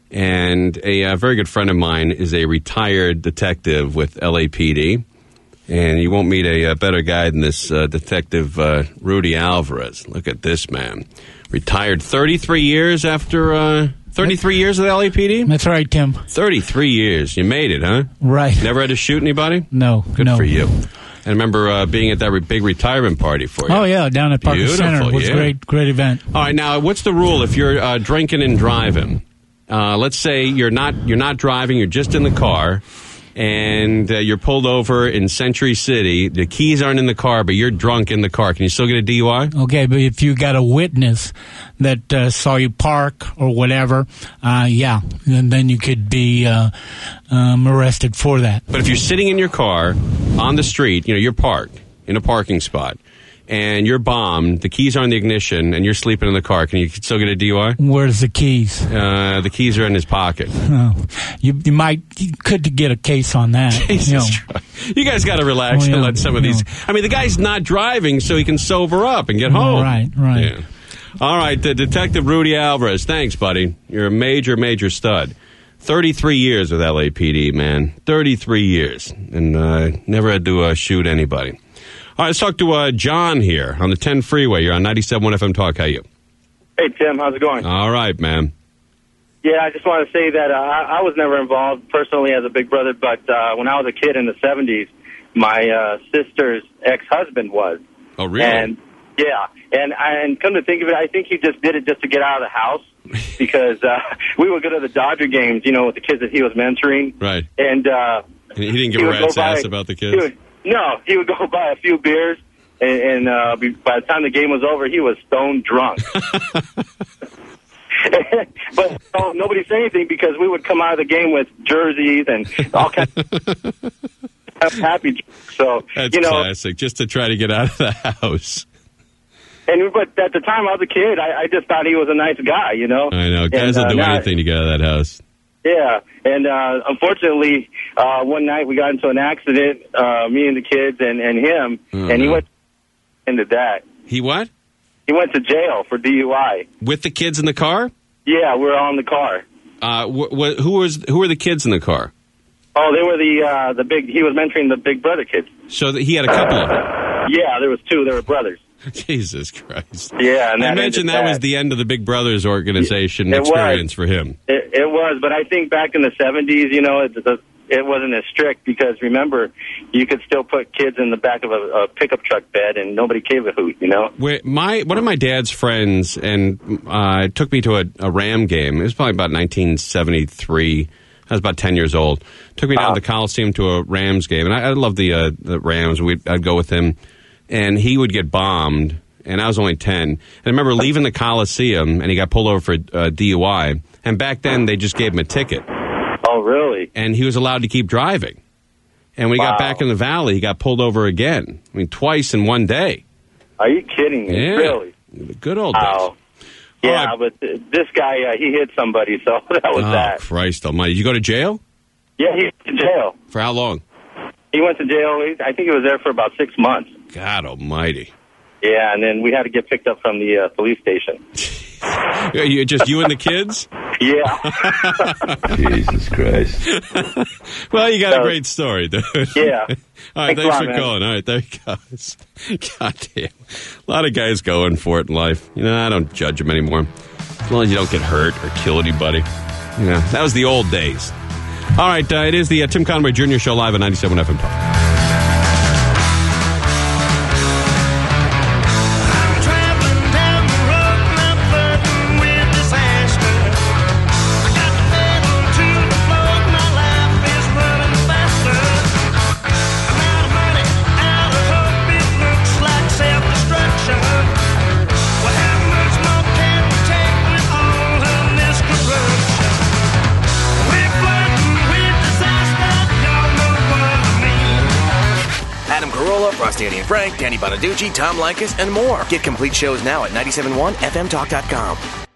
And a, a very good friend of mine is a retired detective with L A P D. And you won't meet a, a better guy than this uh, Detective uh, Rudy Alvarez. Look at this man. Retired thirty-three years after... Uh, thirty-three years with L A P D? That's right, Tim. thirty-three years. You made it, huh? Right. Never had to shoot anybody? No. Good no. for you. I remember uh, being at that re- big retirement party for you. Oh, yeah, down at Parker Beautiful, Center. It was a yeah. great, great event. All right, now, what's the rule if you're uh, drinking and driving? Uh, let's say you're not you're not driving, you're just in the car, and uh, you're pulled over in Century City. The keys aren't in the car, but you're drunk in the car. Can you still get a D U I? Okay, but if you got a witness that uh, saw you park or whatever, uh, yeah, and then you could be uh, um, arrested for that. But if you're sitting in your car on the street, you know, you're parked in a parking spot, and you're bombed, the keys are in the ignition, and you're sleeping in the car, can you still get a D U I? Where's the keys? Uh, the keys are in his pocket. Oh, you, you might, you could get a case on that. Jesus you know. Christ. You guys got to relax Oh, yeah, and let some of yeah. these... I mean, the guy's not driving so he can sober up and get home. Right, right. Yeah. All right, uh, Detective Rudy Alvarez, thanks, buddy. You're a major, major stud. thirty-three years with L A P D, man. thirty-three years. And uh, never had to uh, shoot anybody. All right, let's talk to uh, John here on the ten freeway. You're on ninety-seven point one F M Talk. How you? Hey, Tim. How's it going? All right, man. Yeah, I just want to say that uh, I, I was never involved personally as a big brother, but uh, when I was a kid in the seventies, my uh, sister's ex-husband was. Oh, really? And, yeah. And, and come to think of it, I think he just did it just to get out of the house because uh, we would go to the Dodger games, you know, with the kids that he was mentoring. Right. And uh, And he didn't give he a would rat's go by- ass about the he kids? would- No, he would go buy a few beers, and, and uh, be, by the time the game was over, he was stone drunk. But oh, nobody said anything because we would come out of the game with jerseys and all kinds of happy. So, That's you know, classic, just to try to get out of the house. and but at the time I was a kid, I, I just thought he was a nice guy, you know. I know. Guys And, will uh, do now- anything to get out of that house. Yeah, and uh, unfortunately, uh, one night we got into an accident, uh, me and the kids and, and him, Oh, and he no. went into that. He what? He went to jail for D U I. With the kids in the car? Yeah, we were all in the car. Uh, wh- wh- who was who were the kids in the car? Oh, they were the uh, the big. He was mentoring the Big Brother kids. So that he had a couple of them. Yeah, there was two. They were brothers. Jesus Christ. Yeah, and I that imagine ended that was bad. the end of the Big Brothers organization It was. experience for him. It, it was, but I think back in the seventies, you know, it, the, it wasn't as strict because remember, you could still put kids in the back of a, a pickup truck bed and nobody gave a hoot, you know. Where my one of my dad's friends and uh, took me to a, a Ram game. It was probably about nineteen seventy-three. I was about ten years old. Took me down to the Coliseum to a Rams game, and I, I loved the uh, the Rams. We'd, I'd go with him, and he would get bombed, and I was only ten. And I remember leaving the Coliseum, and he got pulled over for uh, D U I. And back then, they just gave him a ticket. Oh, really? And he was allowed to keep driving. And when he Wow. got back in the valley, he got pulled over again. I mean, twice in one day. Are you kidding me? Yeah. Really? The good old days. Wow. Yeah, but th- this guy, uh, he hit somebody, so that was Oh, that. Christ almighty. Did you go to jail? Yeah, he went to jail. For how long? He went to jail. He- I think he was there for about six months. God almighty. Yeah, and then we had to get picked up from the uh, police station. Yeah, you, just you and the kids? Yeah. Jesus Christ. Well, you got So- a great story, dude. Yeah. All right, Thanks a thanks lot, for man. calling. All right, there he goes. God damn. A lot of guys going for it in life. You know, I don't judge them anymore. As long as you don't get hurt or kill anybody. You know, that was the old days. All right, uh, it is the uh, Tim Conway Junior Show live at ninety-seven F M Talk. Adam Carolla, Frostady and Frank, Danny Bonaducci, Tom Likas, and more. Get complete shows now at ninety-seven point one F M talk dot com.